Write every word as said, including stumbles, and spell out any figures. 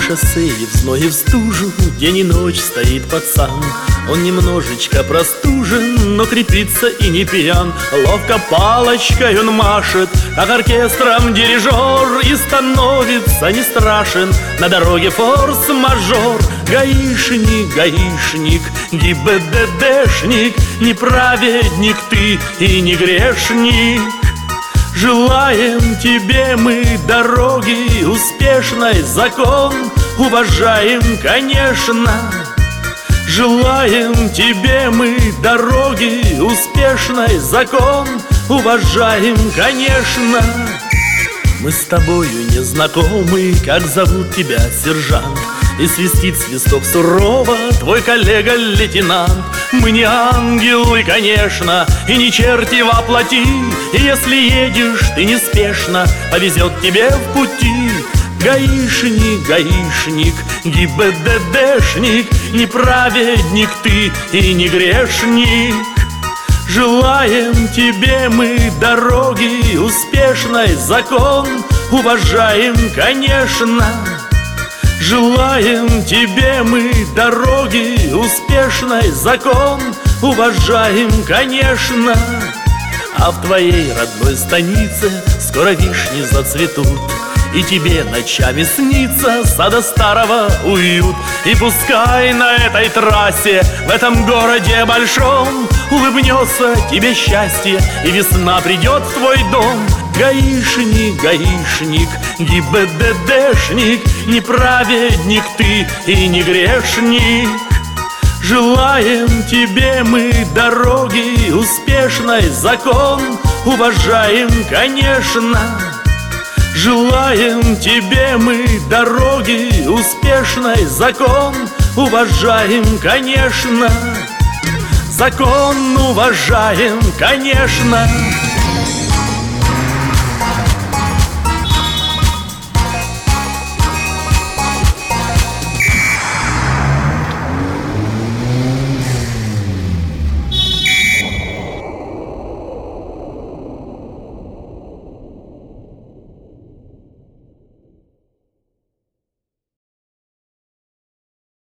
шоссе и в зной, и в стужу, день и ночь стоит пацан. Он немножечко простужен, но крепится и не пьян. Ловко палочкой он машет, как оркестром дирижер, и становится не страшен на дороге форс-мажор. Гаишник, гаишник, ГИБДДшник, не праведник ты и не грешник. Желаем тебе мы дороги успешной, закон уважаем, конечно. Желаем тебе мы дороги успешной, закон уважаем, конечно. Мы с тобою не знакомы, как зовут тебя, сержант? И свистит свисток сурово твой коллега-лейтенант. Мы не ангелы, конечно, и не черти воплоти. И если едешь ты неспешно, повезет тебе в пути. Гаишник, гаишник, ГИБДДшник, не праведник ты и не грешник. Желаем тебе мы дороги успешной, закон уважаем, конечно. Желаем тебе мы дороги успешной, закон уважаем, конечно. А в твоей родной станице скоро вишни зацветут, и тебе ночами снится сада старого уют. И пускай на этой трассе, в этом городе большом, улыбнется тебе счастье, и весна придет в твой дом. Гаишник, гаишник, ГИБДДшник, не праведник ты и не грешник. Желаем тебе мы дороги успешной, закон уважаем, конечно. Желаем тебе мы дороги успешной, закон уважаем, конечно. Закон уважаем, конечно.